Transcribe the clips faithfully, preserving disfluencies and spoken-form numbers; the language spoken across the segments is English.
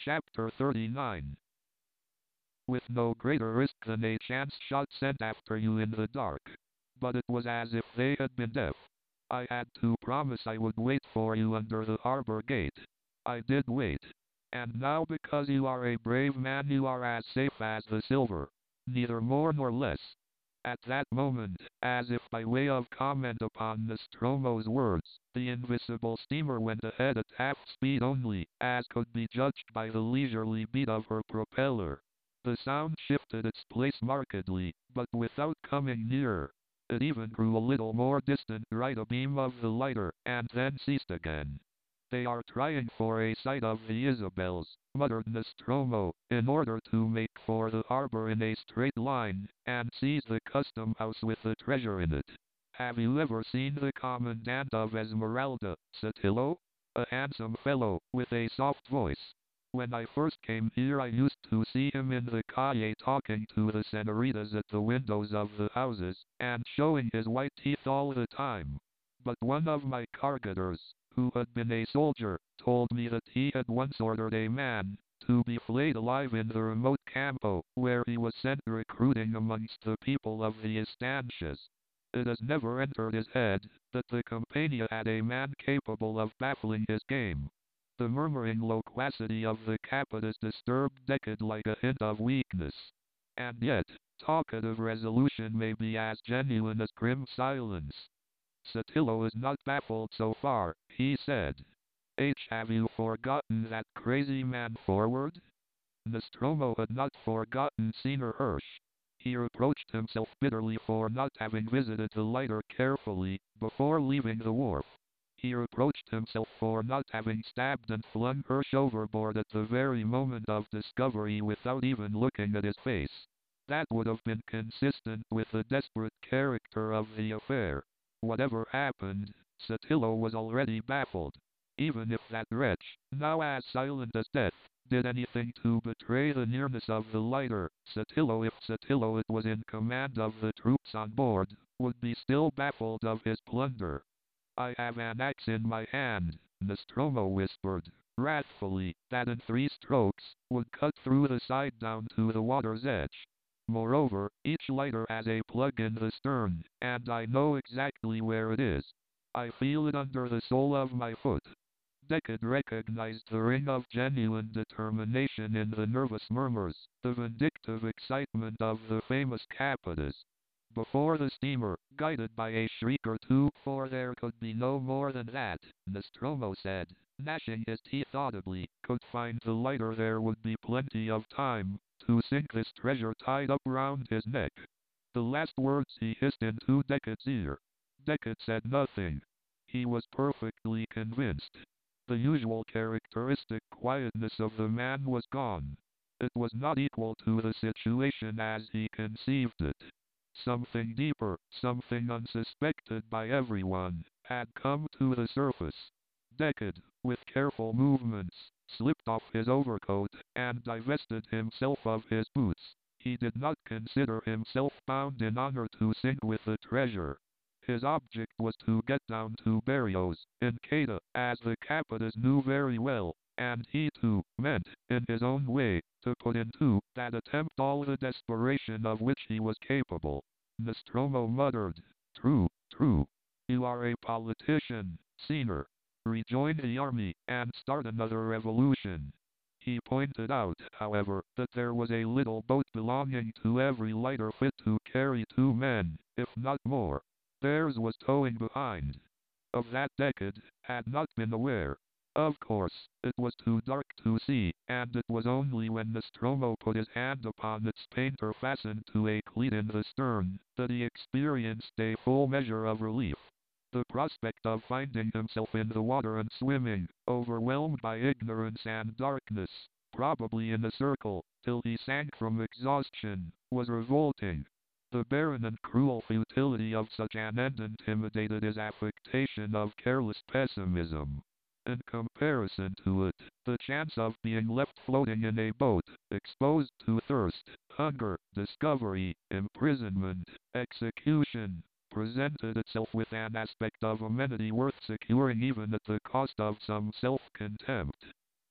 Chapter thirty-nine. With no greater risk than a chance shot sent after you in the dark. But it was as if they had been deaf. I had to promise I would wait for you under the harbor gate. I did wait. And now because you are a brave man you are as safe as the silver. Neither more nor less. At that moment, as if by way of comment upon Nostromo's words, the invisible steamer went ahead at half speed only, as could be judged by the leisurely beat of her propeller. The sound shifted its place markedly, but without coming nearer. It even grew a little more distant right abeam of the lighter, and then ceased again. "They are trying for a sight of the Isabels," muttered Nostromo, "in order to make for the harbor in a straight line, and seize the custom house with the treasure in it. Have you ever seen the commandant of Esmeralda, Sotillo? A handsome fellow, with a soft voice. When I first came here I used to see him in the calle talking to the senoritas at the windows of the houses, and showing his white teeth all the time. But one of my cargadores, who had been a soldier, told me that he had once ordered a man to be flayed alive in the remote campo, where he was sent recruiting amongst the people of the estancias. It has never entered his head that the Compania had a man capable of baffling his game." The murmuring loquacity of the Capitas disturbed Decade like a hint of weakness. And yet, talkative resolution may be as genuine as grim silence. "Sotillo is not baffled so far," he said. "H, have you forgotten that crazy man forward?" Nostromo had not forgotten Senior Hirsch. He reproached himself bitterly for not having visited the lighter carefully before leaving the wharf. He reproached himself for not having stabbed and flung Hirsch overboard at the very moment of discovery without even looking at his face. That would have been consistent with the desperate character of the affair. Whatever happened, Sotillo was already baffled. Even if that wretch, now as silent as death, did anything to betray the nearness of the lighter, Sotillo, if Sotillo it was in command of the troops on board, would be still baffled of his plunder. "I have an axe in my hand," Nostromo whispered, wrathfully, "that in three strokes, would cut through the side down to the water's edge. Moreover, each lighter has a plug in the stern, and I know exactly where it is. I feel it under the sole of my foot." Decade recognized the ring of genuine determination in the nervous murmurs, the vindictive excitement of the famous Capitas. Before the steamer, guided by a shriek or two, for there could be no more than that, Nostromo said, gnashing his teeth audibly, could find the lighter there would be plenty of time to sink this treasure tied up round his neck. The last words he hissed into Decade's ear. Decade said nothing. He was perfectly convinced. The usual characteristic quietness of the man was gone. It was not equal to the situation as he conceived it. Something deeper, something unsuspected by everyone, had come to the surface. Decade, with careful movements, slipped off his overcoat, and divested himself of his boots. He did not consider himself bound in honor to sink with the treasure. His object was to get down to Berrios, in Queta, as the Capitas knew very well, and he too, meant, in his own way, to put into that attempt all the desperation of which he was capable. Nostromo muttered, "True, true. You are a politician, Senior. Rejoin the army, and start another revolution." He pointed out, however, that there was a little boat belonging to every lighter fit to carry two men, if not more. Theirs was towing behind. Of that Decade had not been aware. Of course, it was too dark to see, and it was only when Nostromo put his hand upon its painter fastened to a cleat in the stern, that he experienced a full measure of relief. The prospect of finding himself in the water and swimming, overwhelmed by ignorance and darkness, probably in a circle, till he sank from exhaustion, was revolting. The barren and cruel futility of such an end intimidated his affectation of careless pessimism. In comparison to it, the chance of being left floating in a boat, exposed to thirst, hunger, discovery, imprisonment, execution, presented itself with an aspect of amenity worth securing even at the cost of some self-contempt.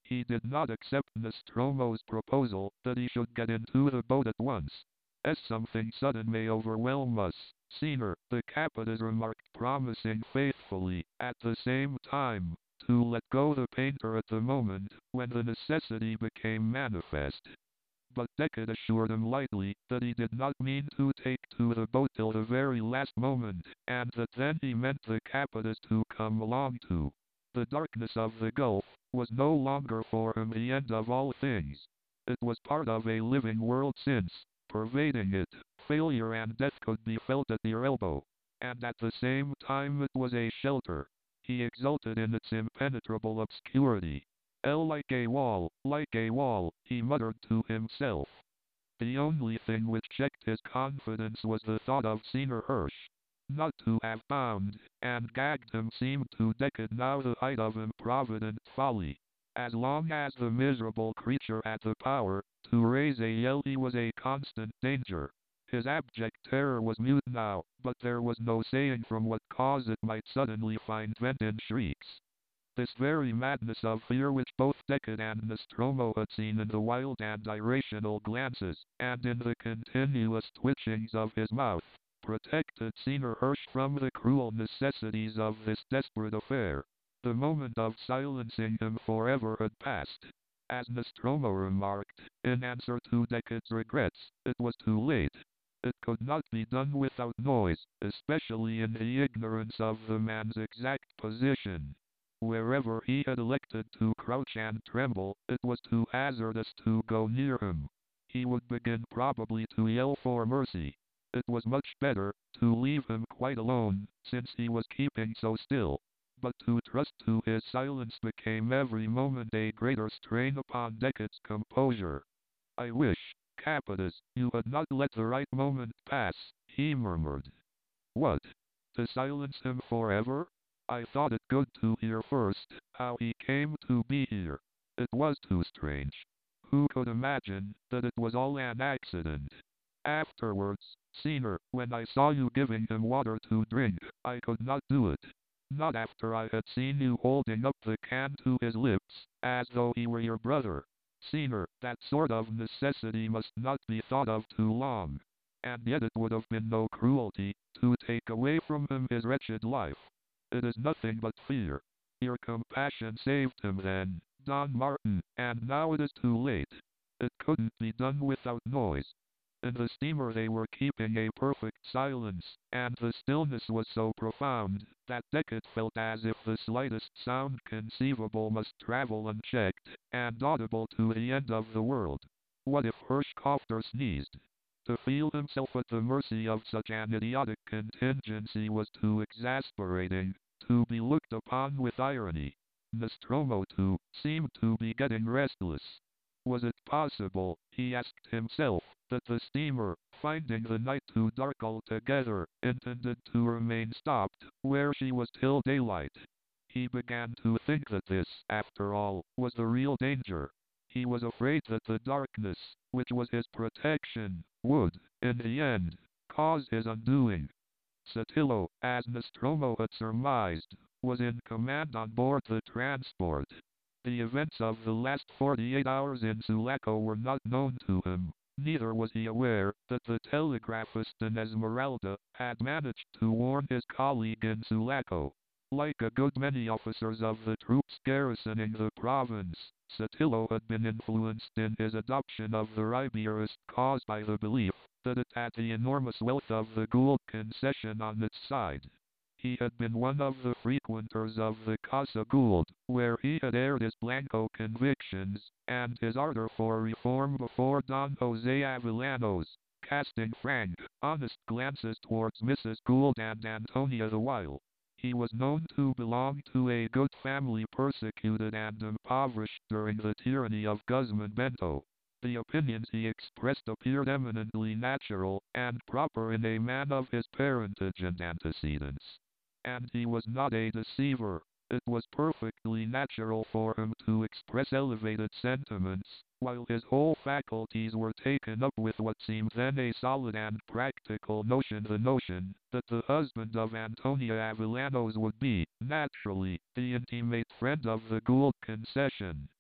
He did not accept Nostromo's proposal that he should get into the boat at once, as something sudden may overwhelm us. Senior, the Capitas remarked, promising faithfully, at the same time, to let go the painter at the moment when the necessity became manifest. But Beckett assured him lightly that he did not mean to take to the boat till the very last moment, and that then he meant the Capitas to come along too. The darkness of the gulf was no longer for him the end of all things. It was part of a living world since, pervading it, failure and death could be felt at your elbow, and at the same time it was a shelter. He exulted in its impenetrable obscurity. L like a wall, like a wall, he muttered to himself. The only thing which checked his confidence was the thought of Senior Hirsch. Not to have bound and gagged him seemed to Beckett now the height of improvident folly. As long as the miserable creature had the power to raise a yell, he was a constant danger. His abject terror was mute now, but there was no saying from what cause it might suddenly find vent in shrieks. This very madness of fear which both Beckett and Nostromo had seen in the wild and irrational glances, and in the continuous twitchings of his mouth, protected Senior Hirsch from the cruel necessities of this desperate affair. The moment of silencing him forever had passed. As Nostromo remarked, in answer to Beckett's regrets, it was too late. It could not be done without noise, especially in the ignorance of the man's exact position. Wherever he had elected to crouch and tremble, it was too hazardous to go near him. He would begin probably to yell for mercy. It was much better to leave him quite alone, since he was keeping so still. But to trust to his silence became every moment a greater strain upon Beckett's composure. I wish, Capitas, you had not let the right moment pass, he murmured. What? To silence him forever? I thought it good to hear first how he came to be here. It was too strange. Who could imagine that it was all an accident? Afterwards, Senior, when I saw you giving him water to drink, I could not do it. Not after I had seen you holding up the can to his lips, as though he were your brother. Senior, that sort of necessity must not be thought of too long. And yet it would have been no cruelty to take away from him his wretched life. It is nothing but fear. Your compassion saved him then, Don Martin, and now it is too late. It couldn't be done without noise. In the steamer they were keeping a perfect silence, and the stillness was so profound that Beckett felt as if the slightest sound conceivable must travel unchecked and audible to the end of the world. What if Hirsch coughed or sneezed? To feel himself at the mercy of such an idiotic contingency was too exasperating, to be looked upon with irony. Nostromo, too, seemed to be getting restless. Was it possible, he asked himself, that the steamer, finding the night too dark altogether, intended to remain stopped where she was till daylight? He began to think that this, after all, was the real danger. He was afraid that the darkness, which was his protection, would, in the end, cause his undoing. Sotillo, as Nostromo had surmised, was in command on board the transport. The events of the last forty-eight hours in Sulaco were not known to him. Neither was he aware that the telegraphist in Esmeralda had managed to warn his colleague in Sulaco. Like a good many officers of the troops garrisoning the province, Sotillo had been influenced in his adoption of the Ribierist cause by the belief that it had the enormous wealth of the Gould concession on its side. He had been one of the frequenters of the Casa Gould, where he had aired his Blanco convictions, and his ardor for reform before Don Jose Avellanos, casting frank, honest glances towards Missus Gould and Antonia the while. He was known to belong to a good family persecuted and impoverished during the tyranny of Guzman Bento. The opinions he expressed appeared eminently natural and proper in a man of his parentage and antecedents. And he was not a deceiver. It was perfectly natural for him to express elevated sentiments, while his whole faculties were taken up with what seemed then a solid and practical notion, the notion that the husband of Antonia Avellanos would be, naturally, the intimate friend of the Gould concession.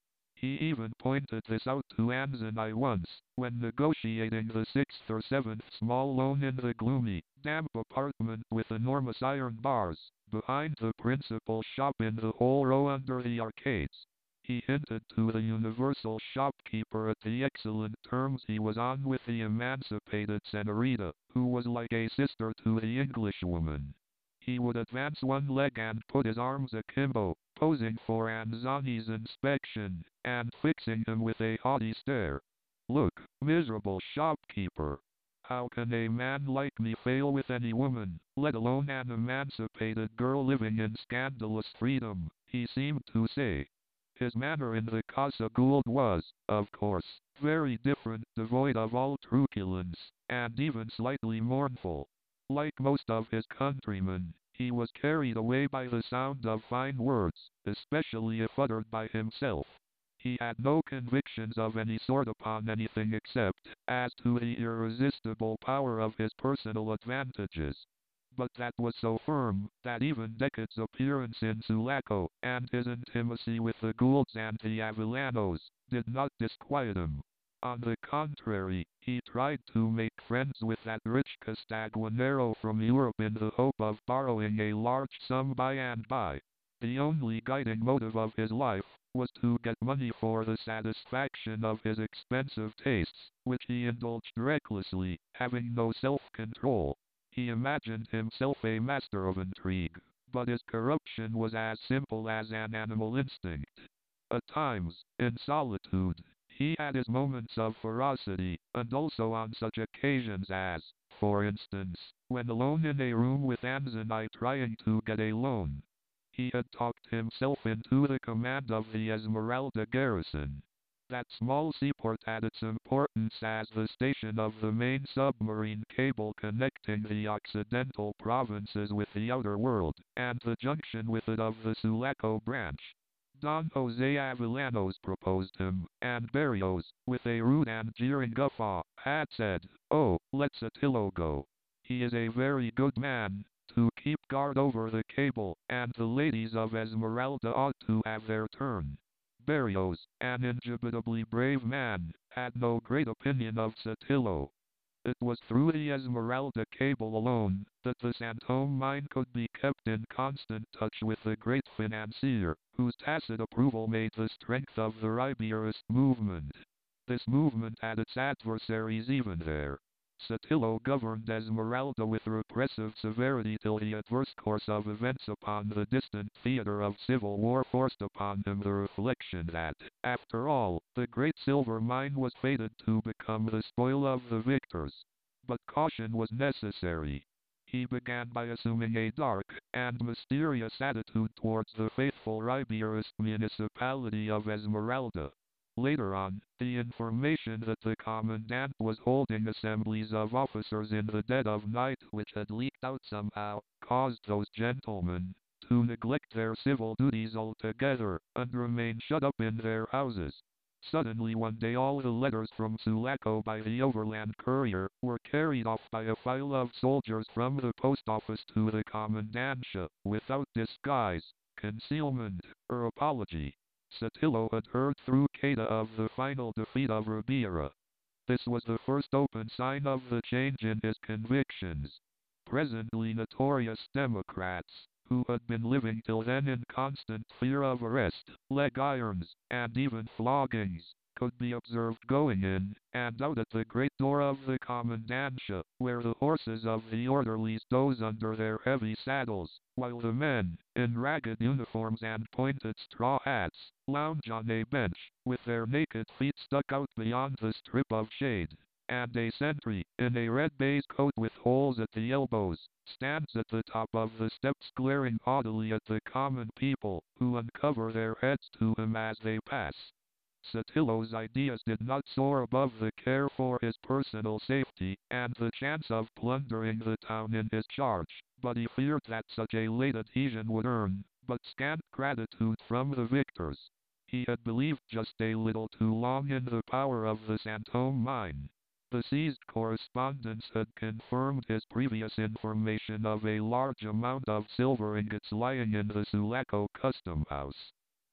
He even pointed this out to Anzani once, when negotiating the sixth or seventh small loan in the gloomy, damp apartment with enormous iron bars, behind the principal shop in the whole row under the arcades. He hinted to the universal shopkeeper at the excellent terms he was on with the emancipated senorita, who was like a sister to the Englishwoman. He would advance one leg and put his arms akimbo, posing for Anzani's inspection, and fixing him with a haughty stare. "Look, miserable shopkeeper! How can a man like me fail with any woman, let alone an emancipated girl living in scandalous freedom?" he seemed to say. His manner in the Casa Gould was, of course, very different, devoid of all truculence, and even slightly mournful. Like most of his countrymen, he was carried away by the sound of fine words, especially if uttered by himself. He had no convictions of any sort upon anything except as to the irresistible power of his personal advantages. But that was so firm, that even Decad's appearance in Sulaco, and his intimacy with the Goulds and the Avellanos, did not disquiet him. On the contrary, he tried to make friends with that rich Castaguanero from Europe in the hope of borrowing a large sum by and by. The only guiding motive of his life was to get money for the satisfaction of his expensive tastes, which he indulged recklessly, having no self-control. He imagined himself a master of intrigue, but his corruption was as simple as an animal instinct. At times, in solitude, he had his moments of ferocity, and also on such occasions as, for instance, when alone in a room with Anzani trying to get a loan. He had talked himself into the command of the Esmeralda garrison. That small seaport had its importance as the station of the main submarine cable connecting the occidental provinces with the outer world, and the junction with it of the Sulaco branch. Don Jose Avellanos proposed him, and Berrios, with a rude and jeering guffaw, had said, "Oh, let Sotillo go. He is a very good man to keep guard over the cable, and the ladies of Esmeralda ought to have their turn." Berrios, an indubitably brave man, had no great opinion of Sotillo. It was through the Esmeralda cable alone that the Santome mine could be kept in constant touch with the great financier, whose tacit approval made the strength of the Ribierist movement. This movement had its adversaries even there. Sotillo governed Esmeralda with repressive severity till the adverse course of events upon the distant theater of civil war forced upon him the reflection that, after all, the great silver mine was fated to become the spoil of the victors. But caution was necessary. He began by assuming a dark and mysterious attitude towards the faithful Ribierist municipality of Esmeralda. Later on, the information that the commandant was holding assemblies of officers in the dead of night, which had leaked out somehow, caused those gentlemen to neglect their civil duties altogether, and remain shut up in their houses. Suddenly one day all the letters from Sulaco by the overland courier were carried off by a file of soldiers from the post office to the commandantia, without disguise, concealment, or apology. Sotillo had heard through Queda of the final defeat of Ribiera. This was the first open sign of the change in his convictions. Presently notorious Democrats, who had been living till then in constant fear of arrest, leg irons, and even floggings, could be observed going in and out at the great door of the commandantia, where the horses of the orderlies doze under their heavy saddles, while the men, in ragged uniforms and pointed straw hats, lounge on a bench, with their naked feet stuck out beyond the strip of shade. And a sentry, in a red baize coat with holes at the elbows, stands at the top of the steps glaring haughtily at the common people, who uncover their heads to him as they pass. Sotillo's ideas did not soar above the care for his personal safety, and the chance of plundering the town in his charge, but he feared that such a late adhesion would earn but scant gratitude from the victors. He had believed just a little too long in the power of the Santome mine. The seized correspondence had confirmed his previous information of a large amount of silver ingots lying in the Sulaco custom house.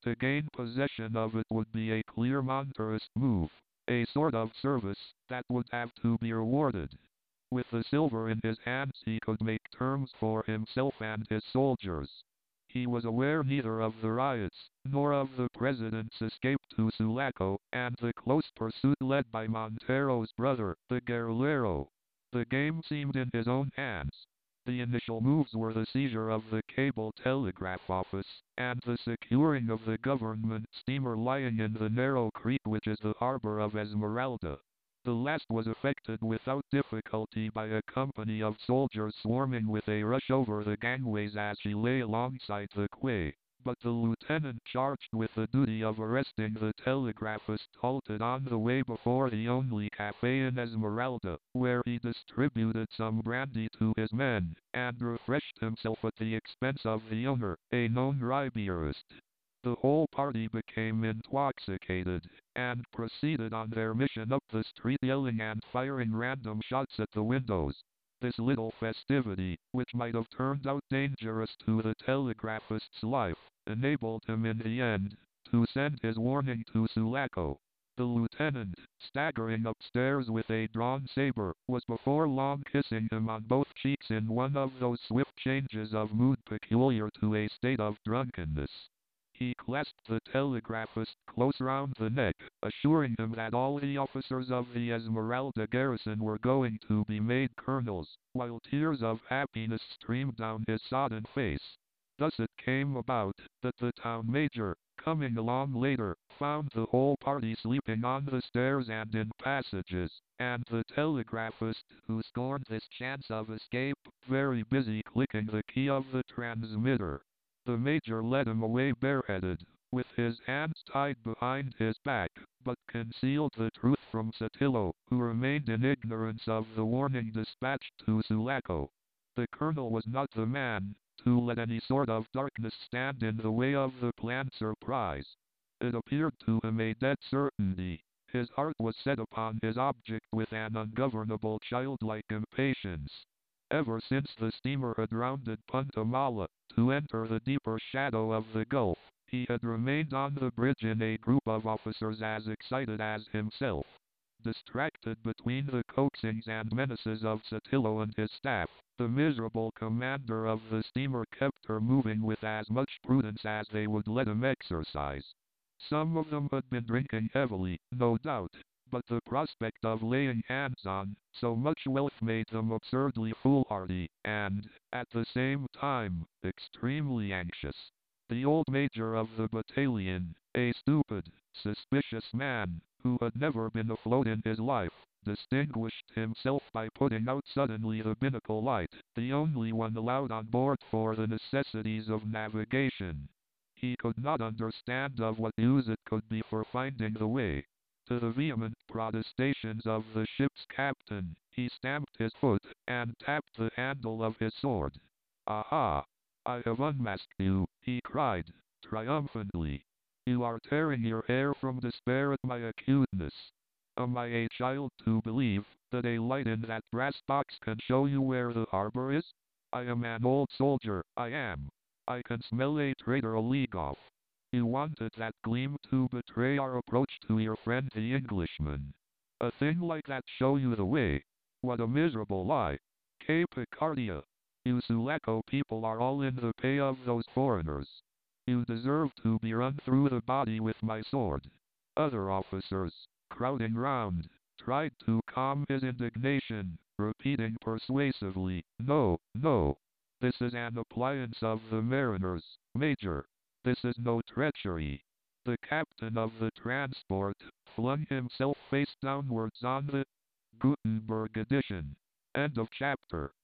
To gain possession of it would be a clear Monterist move, a sort of service that would have to be rewarded. With the silver in his hands he could make terms for himself and his soldiers. He was aware neither of the riots, nor of the president's escape to Sulaco, and the close pursuit led by Montero's brother, the guerrillero. The game seemed in his own hands. The initial moves were the seizure of the cable telegraph office, and the securing of the government steamer lying in the narrow creek which is the harbor of Esmeralda. The last was effected without difficulty by a company of soldiers swarming with a rush over the gangways as she lay alongside the quay. But the lieutenant charged with the duty of arresting the telegraphist halted on the way before the only cafe in Esmeralda, where he distributed some brandy to his men, and refreshed himself at the expense of the owner, a known Ribierist. The whole party became intoxicated, and proceeded on their mission up the street yelling and firing random shots at the windows. This little festivity, which might have turned out dangerous to the telegraphist's life, enabled him in the end to send his warning to Sulaco. The lieutenant, staggering upstairs with a drawn saber, was before long kissing him on both cheeks in one of those swift changes of mood peculiar to a state of drunkenness. He clasped the telegraphist close round the neck, assuring him that all the officers of the Esmeralda garrison were going to be made colonels, while tears of happiness streamed down his sodden face. Thus it came about that the town major, coming along later, found the whole party sleeping on the stairs and in passages, and the telegraphist, who scorned this chance of escape, very busy clicking the key of the transmitter. The major led him away bareheaded, with his hands tied behind his back, but concealed the truth from Sotillo, who remained in ignorance of the warning dispatched to Sulaco. The colonel was not the man to let any sort of darkness stand in the way of the planned surprise. It appeared to him a dead certainty. His heart was set upon his object with an ungovernable childlike impatience. Ever since the steamer had rounded Punta Mala, to enter the deeper shadow of the Gulf, he had remained on the bridge in a group of officers as excited as himself. Distracted between the coaxings and menaces of Sotillo and his staff, the miserable commander of the steamer kept her moving with as much prudence as they would let him exercise. Some of them had been drinking heavily, no doubt, but the prospect of laying hands on so much wealth made them absurdly foolhardy, and, at the same time, extremely anxious. The old major of the battalion, a stupid, suspicious man, who had never been afloat in his life, distinguished himself by putting out suddenly the binnacle light, the only one allowed on board for the necessities of navigation. He could not understand of what use it could be for finding the way. To the vehement protestations of the ship's captain, he stamped his foot, and tapped the handle of his sword. "Aha! I have unmasked you," he cried, triumphantly. "You are tearing your hair from despair at my acuteness. Am I a child to believe that a light in that brass box can show you where the harbor is? I am an old soldier, I am. I can smell a traitor a league off. You wanted that gleam to betray our approach to your friend the Englishman. A thing like that show you the way. What a miserable lie. Que picardia. You Sulaco people are all in the pay of those foreigners. You deserve to be run through the body with my sword." Other officers, crowding round, tried to calm his indignation, repeating persuasively, "No, no. This is an appliance of the mariners, Major. This is no treachery." The captain of the transport flung himself face downwards on the Gutenberg edition. End of chapter.